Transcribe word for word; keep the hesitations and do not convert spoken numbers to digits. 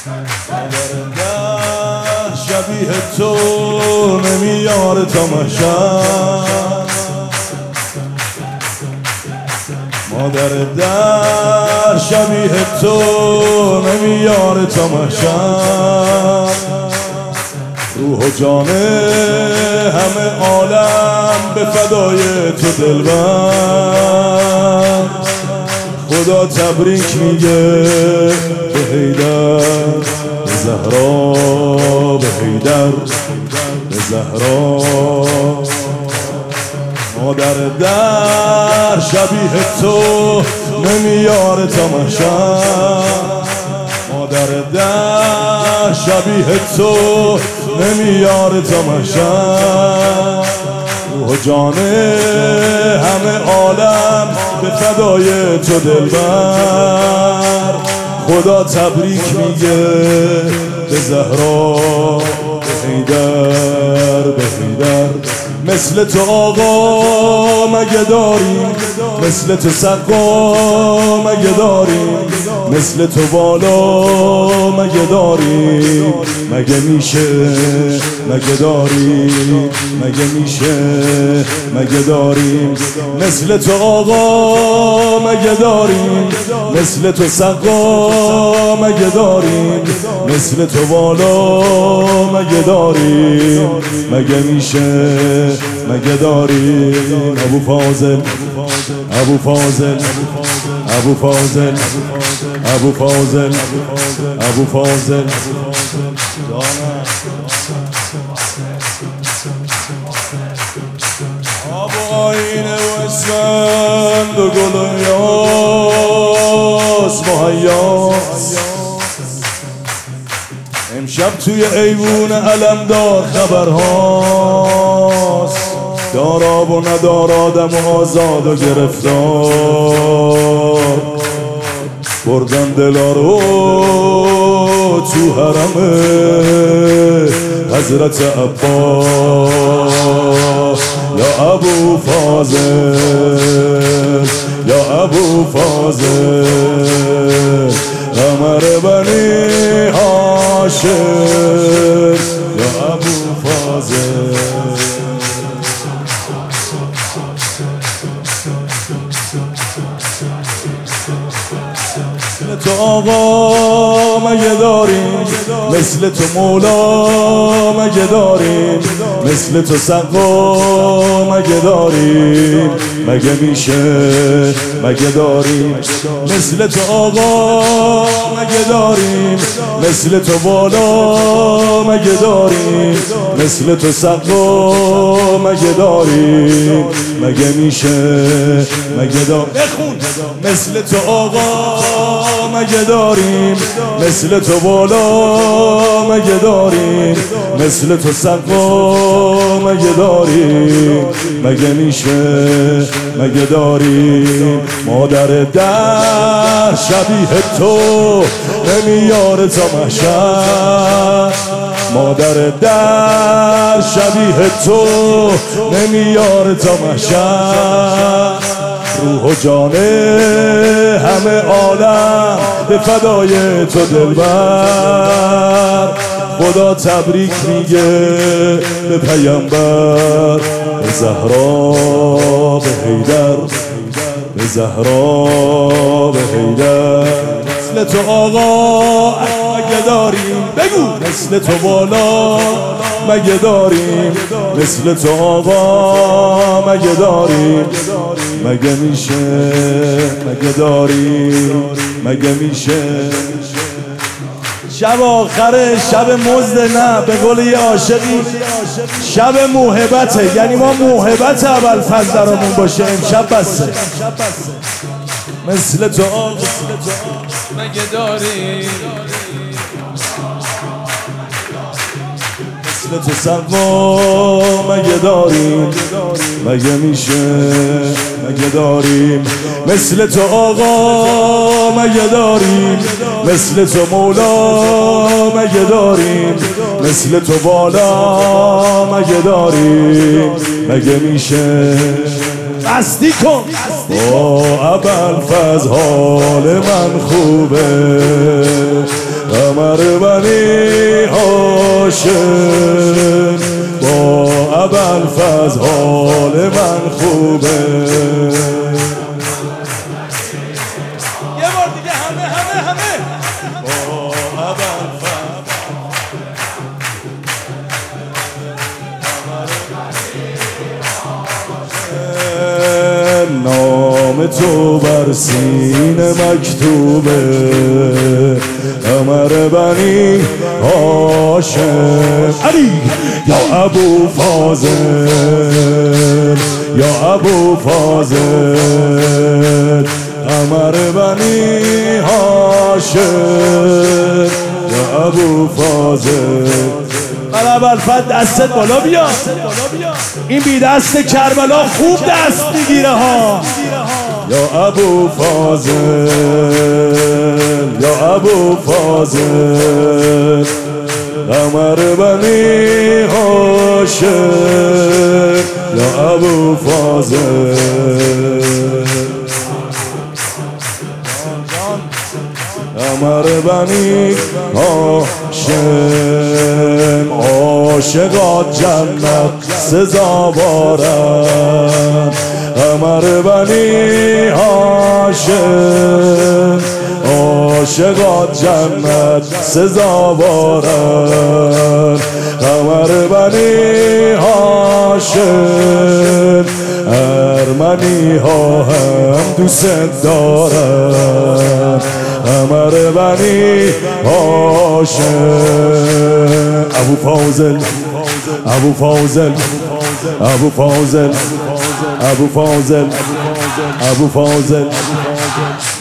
شبیه تو نمیاره تا محشر، مادر در شبیه تو نمیاره تا محشر. روح و جان همه عالم به فدای تو دلبر. خدا تبریک میگه به حیدر، به زهرا، به حیدر، به زهرا. مادر در شبیه تو نمیاره تا محشر، مادر در شبیه تو نمیاره تا محشر. روح و جان همه عالم به فدای تو دلبر. خدا تبریک میگه به زهرا، به حیدر، به حیدر. مثل تو آقا مگه داریم، مثل تو سقا مگه داریم، مثل تو بالا مگه داریم، مگه میشه، مگه داریم، مگه میشه، مگه داریم. مثل تو آقا مگه داریم، مثل تو سقا مگه داریم، مثل تو بالا مگه داریم، مگه میشه، مگه داریم. ابو فاضل، ابو فاضل، ابو فاضل، ابو فاضل، ابو فاضل. آب و آینه و اسفند و گل و یاس مهیاس. امشب توی ایوون علمدار خبرهاست، داراب و ندار، آدم و آزاد و گرفتار. بردن دلا رو تو حرم حضرت عباس. یا ابو فاضل، یا ابو فاضل، قمر بنی هاشم. یا ابو فاضل، مثل تو آقا مگه داریم، مثل تو مولا مگه داریم، مثل تو سقا مگه داریم، مگه میشه، مگه داریم. مثل تو آقا مگه داریم، مثل تو بالا مگه داریم، مثل تو سقا مگه داریم، مگه میشه، مگه داریم. بخون. مثل تو آقا مگه داریم، مثل تو بالا مگه داریم، مثل تو سقا مگه داریم، مگه میشه، مگه داریم. مادر در شبیه تو نمیاره تا محشر، مادر در شبیه تو نمیاره تا محشر. روح و جان همه عالم به فدای تو دلبر. خدا تبریک میگه به پیامبر، به زهرا، به حیدر، به زهرا، به حیدر. مثل تو آقا مگه داریم، بگو. مثل تو بالا مگه داریم، مثل تو آقا مگه داریم، مگه میشه، مگه داریم، مگه میشه. شب آخره، شب مزد، نه به قول یه عاشقی شب موهبته، یعنی ما موهبت ابوالفضل درمون باشه امشب بسه. مثل تو آقا مگه داریم، مثل تو سقا مگه داریم، مگه میشه، مگه داریم. مثل تو آقا مگه داریم، مثل تو مولا مگه داریم، مثل تو بالا مگه داریم، مگه میشه. قصدی کن. با ابوالفضل حال من خوبه، قمر هاشم با ابوالفضل حال من خوبه. یه بار دیگه همه همه همه با ابوالفضل نام تو بر سینه مکتوبه، قمر بنی هاشم علی یا ابو فاضل یا ابو فاضل، قمر بنی هاشم یا ابو فاضل. ابوالفضل دستت بالا بیا، این بی دست کربلا خوب دست میگیره ها. یا ابو فاضل یا ابو فاضل، قمر بنی هاشم یا ابو فاضل. قمر بنی هاشم عاشقات جنت سزاوارن، قمر بنی هاشم عاشقات جنت سزاوارن، قمر بنی هاشم ارمنی ها هم دوست دارن، قمر بنی هاشم. ابو فاضل ابو فاضل ابو فاضل ابو فاضل ابو فاضل